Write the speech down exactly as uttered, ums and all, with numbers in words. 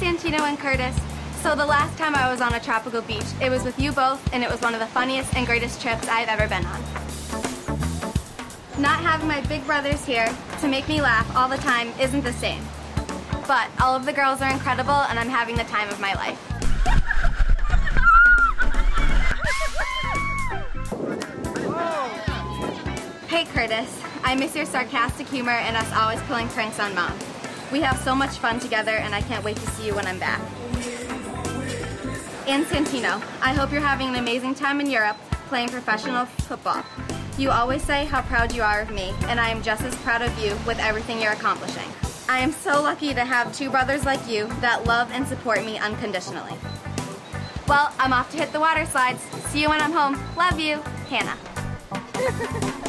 Santino and Curtis. So the last time I was on a tropical beach, it was with you both, and it was one of the funniest and greatest trips I've ever been on. Not having my big brothers here to make me laugh all the time isn't the same. But all of the girls are incredible, and I'm having the time of my life. Hey Curtis, I miss your sarcastic humor and us always pulling pranks on Mom. We have so much fun together, and I can't wait to see you when I'm back. And Santino, I hope you're having an amazing time in Europe playing professional football. You always say how proud you are of me, and I am just as proud of you with everything you're accomplishing. I am so lucky to have two brothers like you that love and support me unconditionally. Well, I'm off to hit the water slides. See you when I'm home. Love you, Hannah.